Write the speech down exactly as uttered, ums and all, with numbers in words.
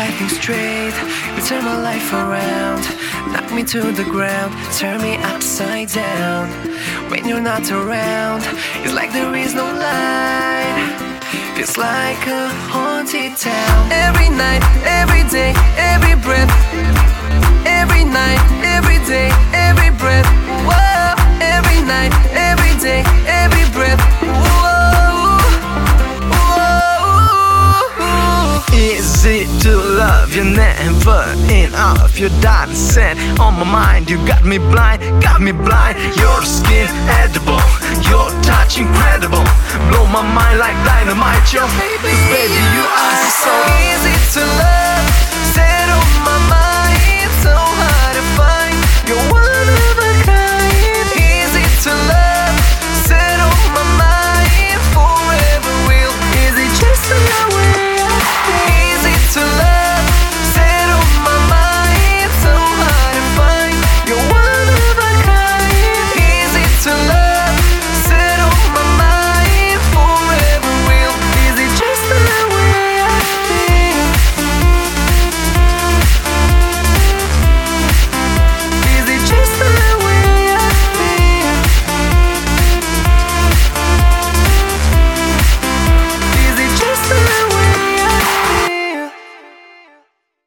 everything straight. You turn my life around, knock me to the ground, turn me upside down. When you're not around, it's like there is no light. Feels like a haunted town. Every night, every day, every breath. Every night, every day, every breath. Whoa. Every night, every day, every breath. Whoa. Whoa. Easy to love you, never enough. You're dancing on my mind. You got me blind, got me blind. Your skin edible, your touch incredible. Blow my mind like dynamite. Your baby, baby, you